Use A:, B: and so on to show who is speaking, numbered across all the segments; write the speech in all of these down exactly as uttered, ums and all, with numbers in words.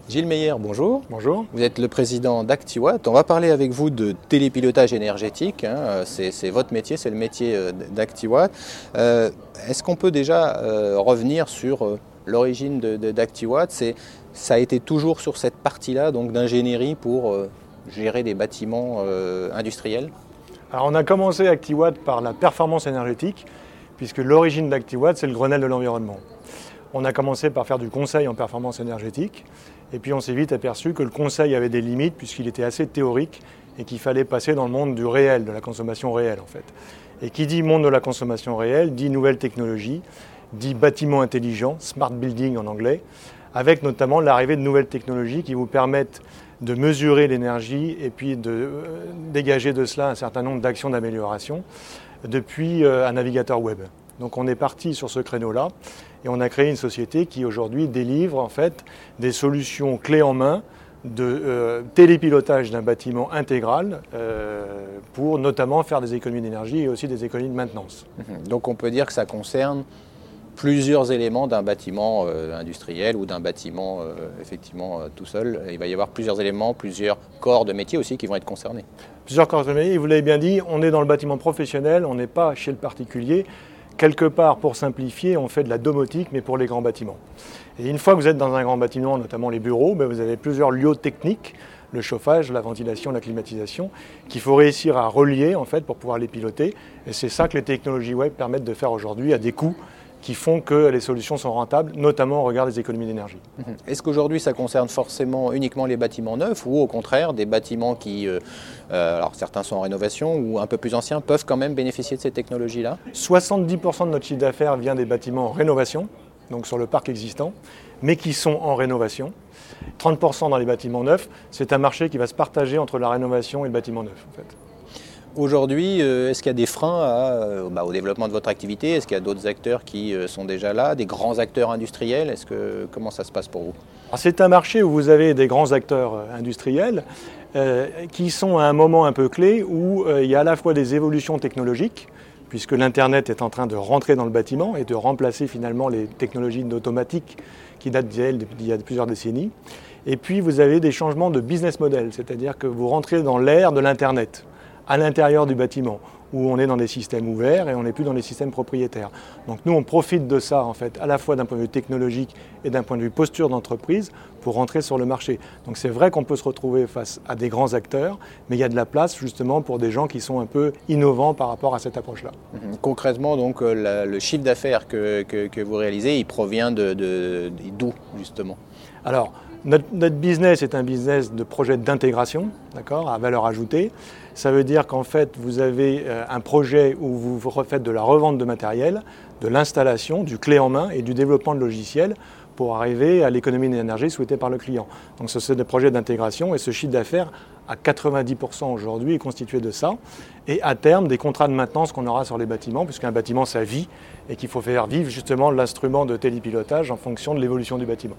A: Gilles Meyer, bonjour.
B: Bonjour.
A: Vous êtes le président d'Actiwatt. On va parler avec vous de télépilotage énergétique. Hein. C'est, c'est votre métier, c'est le métier d'Actiwatt. Euh, est-ce qu'on peut déjà euh, revenir sur euh, l'origine de, de, d'Actiwatt? C'est, ça a été toujours sur cette partie-là, donc d'ingénierie pour euh, gérer des bâtiments euh, industriels?
B: Alors on a commencé Actiwatt par la performance énergétique, puisque l'origine d'Actiwatt, c'est le Grenelle de l'environnement. On a commencé par faire du conseil en performance énergétique, et puis on s'est vite aperçu que le conseil avait des limites, puisqu'il était assez théorique, et qu'il fallait passer dans le monde du réel, de la consommation réelle en fait. Et qui dit monde de la consommation réelle, dit nouvelles technologies, dit bâtiments intelligents, smart building en anglais, avec notamment l'arrivée de nouvelles technologies qui vous permettent de mesurer l'énergie et puis de euh, dégager de cela un certain nombre d'actions d'amélioration depuis euh, un navigateur web. Donc on est parti sur ce créneau-là et on a créé une société qui aujourd'hui délivre en fait des solutions clés en main de euh, télépilotage d'un bâtiment intégral euh, pour notamment faire des économies d'énergie et aussi des économies de maintenance.
A: Donc on peut dire que ça concerne plusieurs éléments d'un bâtiment euh, industriel ou d'un bâtiment euh, effectivement euh, tout seul. Il va y avoir plusieurs éléments, plusieurs corps de métier aussi qui vont être concernés.
B: Plusieurs corps de métier, vous l'avez bien dit, on est dans le bâtiment professionnel, on n'est pas chez le particulier. Quelque part, pour simplifier, on fait de la domotique, mais pour les grands bâtiments. Et une fois que vous êtes dans un grand bâtiment, notamment les bureaux, ben vous avez plusieurs lieux techniques, le chauffage, la ventilation, la climatisation, qu'il faut réussir à relier en fait, pour pouvoir les piloter. Et c'est ça que les technologies web permettent de faire aujourd'hui à des coûts qui font que les solutions sont rentables, notamment au regard des économies d'énergie.
A: Est-ce qu'aujourd'hui ça concerne forcément uniquement les bâtiments neufs ou au contraire des bâtiments qui, euh, alors certains sont en rénovation ou un peu plus anciens, peuvent quand même bénéficier de ces technologies-là?
B: soixante-dix pour cent de notre chiffre d'affaires vient des bâtiments en rénovation, donc sur le parc existant, mais qui sont en rénovation. trente pour cent dans les bâtiments neufs, c'est un marché qui va se partager entre la rénovation et le bâtiment neuf en fait.
A: Aujourd'hui, est-ce qu'il y a des freins à, bah, au développement de votre activité? Est-ce qu'il y a d'autres acteurs qui sont déjà là, des grands acteurs industriels? Est-ce que, comment ça se passe pour vous?
B: Alors, c'est un marché où vous avez des grands acteurs industriels euh, qui sont à un moment un peu clé où euh, il y a à la fois des évolutions technologiques, puisque l'Internet est en train de rentrer dans le bâtiment et de remplacer finalement les technologies d'automatique qui datent d'il y a plusieurs décennies. Et puis vous avez des changements de business model, c'est-à-dire que vous rentrez dans l'ère de l'Internet à l'intérieur du bâtiment, où on est dans des systèmes ouverts et on n'est plus dans des systèmes propriétaires. Donc nous, on profite de ça, en fait, à la fois d'un point de vue technologique et d'un point de vue posture d'entreprise pour rentrer sur le marché. Donc c'est vrai qu'on peut se retrouver face à des grands acteurs, mais il y a de la place justement pour des gens qui sont un peu innovants par rapport à cette approche-là.
A: Mmh. Concrètement, donc, la, le chiffre d'affaires que, que, que vous réalisez, il provient de, de, d'où, justement?
B: Alors, Notre, notre business est un business de projet d'intégration, d'accord, à valeur ajoutée. Ça veut dire qu'en fait, vous avez un projet où vous refaites de la revente de matériel, de l'installation, du clé en main et du développement de logiciels pour arriver à l'économie d'énergie souhaitée par le client. Donc ce sont des projets d'intégration et ce chiffre d'affaires à quatre-vingt-dix pour cent aujourd'hui est constitué de ça. Et à terme, des contrats de maintenance qu'on aura sur les bâtiments, puisqu'un bâtiment, ça vit et qu'il faut faire vivre justement l'instrument de télépilotage en fonction de l'évolution du bâtiment.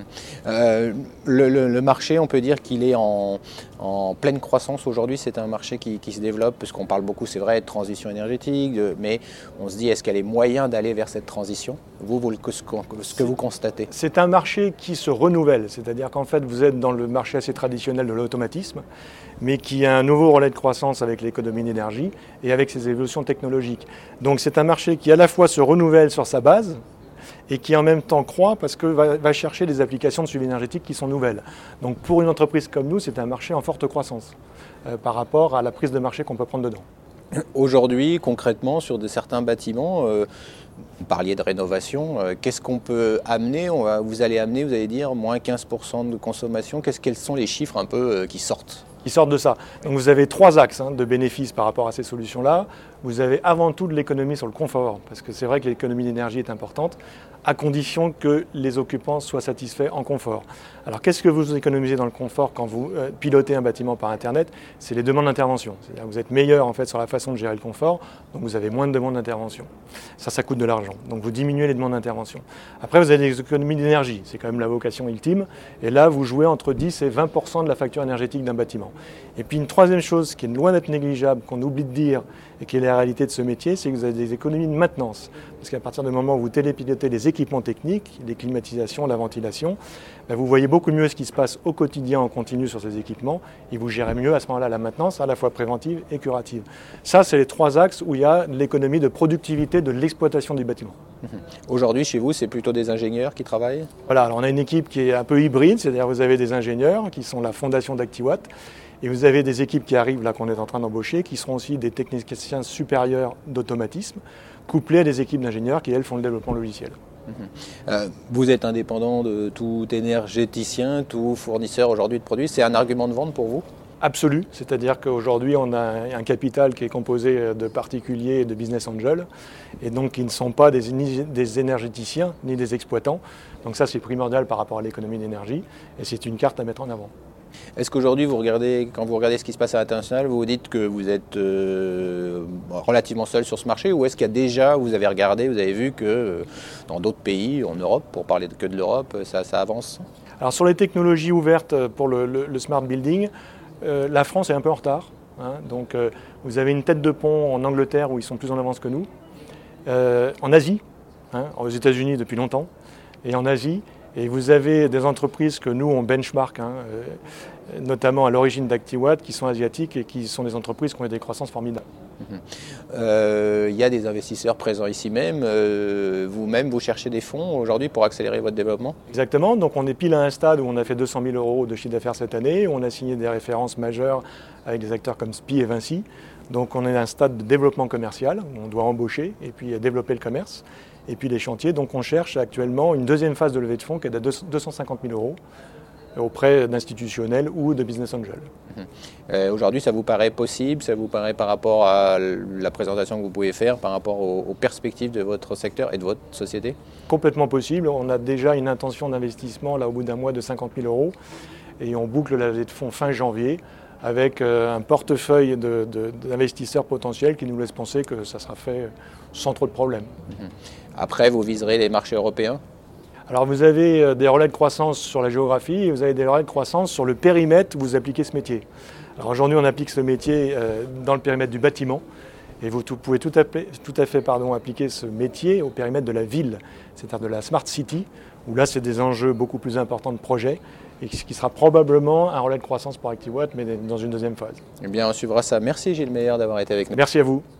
A: Euh, le, le, le marché, on peut dire qu'il est en, en pleine croissance aujourd'hui. C'est un marché qui, qui se développe, puisqu'on parle beaucoup, c'est vrai, de transition énergétique, de, mais on se dit, est-ce qu'il y a les moyens d'aller vers cette transition? Vous, vous ce, ce que vous constatez?
B: C'est un marché qui se renouvelle, c'est-à-dire qu'en fait, vous êtes dans le marché assez traditionnel de l'automatisme, mais qui a un nouveau relais de croissance avec l'économie d'énergie et avec ses évolutions technologiques. Donc c'est un marché qui à la fois se renouvelle sur sa base, et qui en même temps croît parce que va, va chercher des applications de suivi énergétique qui sont nouvelles. Donc pour une entreprise comme nous, c'est un marché en forte croissance euh, par rapport à la prise de marché qu'on peut prendre dedans.
A: Aujourd'hui, concrètement, sur de certains bâtiments, euh, vous parliez de rénovation, euh, qu'est-ce qu'on peut amener? On va, vous allez amener, vous allez dire, moins quinze pour cent de consommation. Qu'est-ce, quels sont les chiffres un peu euh, qui sortent?
B: Qui sortent de ça. Donc vous avez trois axes hein, de bénéfices par rapport à ces solutions-là. Vous avez avant tout de l'économie sur le confort, parce que c'est vrai que l'économie d'énergie est importante, à condition que les occupants soient satisfaits en confort. Alors qu'est-ce que vous économisez dans le confort quand vous euh, pilotez un bâtiment par Internet? C'est les demandes d'intervention. C'est-à-dire que vous êtes meilleur en fait sur la façon de gérer le confort, donc vous avez moins de demandes d'intervention. Ça, ça coûte de l'argent. Donc vous diminuez les demandes d'intervention. Après, vous avez des économies d'énergie. C'est quand même la vocation ultime. Et là, vous jouez entre dix et vingt pour cent de la facture énergétique d'un bâtiment. Et puis une troisième chose qui est loin d'être négligeable, qu'on oublie de dire, et qui est la réalité de ce métier, c'est que vous avez des économies de maintenance. Parce qu'à partir du moment où vous télépilotez les équipements techniques, les climatisations, la ventilation, ben vous voyez beaucoup mieux ce qui se passe au quotidien en continu sur ces équipements et vous gérez mieux à ce moment-là la maintenance, à la fois préventive et curative. Ça, c'est les trois axes où il y a l'économie de productivité de l'exploitation du bâtiment.
A: Aujourd'hui, chez vous, c'est plutôt des ingénieurs qui travaillent?
B: Voilà, alors on a une équipe qui est un peu hybride, c'est-à-dire vous avez des ingénieurs qui sont la fondation d'ActiWatt et vous avez des équipes qui arrivent là qu'on est en train d'embaucher qui seront aussi des techniciens supérieurs d'automatisme couplés à des équipes d'ingénieurs qui, elles, font le développement logiciel.
A: Mmh. Euh, vous êtes indépendant de tout énergéticien, tout fournisseur aujourd'hui de produits. C'est un argument de vente pour vous?
B: Absolu, c'est-à-dire qu'aujourd'hui on a un capital qui est composé de particuliers et de business angels et donc qui ne sont pas des, ni des énergéticiens ni des exploitants. Donc ça c'est primordial par rapport à l'économie d'énergie et c'est une carte à mettre en avant.
A: Est-ce qu'aujourd'hui, vous regardez, quand vous regardez ce qui se passe à l'international, vous vous dites que vous êtes euh, relativement seul sur ce marché, ou est-ce qu'il y a déjà, vous avez regardé, vous avez vu que euh, dans d'autres pays, en Europe, pour parler que de l'Europe, ça, ça avance?
B: Alors sur les technologies ouvertes pour le, le, le smart building, euh, la France est un peu en retard. Hein, donc euh, vous avez une tête de pont en Angleterre où ils sont plus en avance que nous, euh, en Asie, hein, aux États-Unis depuis longtemps, et en Asie. Et vous avez des entreprises que nous, on benchmark, hein, euh, notamment à l'origine d'ActiWatt, qui sont asiatiques et qui sont des entreprises qui ont des croissances formidables.
A: Mmh. Euh, il y a des investisseurs présents ici même. Euh, vous-même, vous cherchez des fonds aujourd'hui pour accélérer votre développement?
B: Exactement. Donc on est pile à un stade où on a fait deux cent mille euros de chiffre d'affaires cette année, où on a signé des références majeures avec des acteurs comme S P I et Vinci. Donc on est à un stade de développement commercial, où on doit embaucher et puis développer le commerce. Et puis les chantiers, donc on cherche actuellement une deuxième phase de levée de fonds qui est de deux cent cinquante mille euros auprès d'institutionnels ou de business angels.
A: Mmh. Euh, Aujourd'hui, ça vous paraît possible? Ça vous paraît par rapport à la présentation que vous pouvez faire, par rapport aux, aux perspectives de votre secteur et de votre société? Complètement possible.
B: On a déjà une intention d'investissement là au bout d'un mois de cinquante mille euros et on boucle la levée de fonds fin janvier avec un portefeuille de, de, d'investisseurs potentiels qui nous laisse penser que ça sera fait sans trop de problèmes.
A: Mmh. Après, vous viserez les marchés européens?
B: Alors vous avez des relais de croissance sur la géographie et vous avez des relais de croissance sur le périmètre où vous appliquez ce métier. Alors aujourd'hui on applique ce métier dans le périmètre du bâtiment et vous pouvez tout à fait, tout à fait pardon, appliquer ce métier au périmètre de la ville, c'est-à-dire de la Smart City, où là c'est des enjeux beaucoup plus importants de projet et ce qui sera probablement un relais de croissance pour ActiWatt mais dans une deuxième phase.
A: Eh bien on suivra ça. Merci Gilles Meyer d'avoir été avec nous.
B: Merci à vous.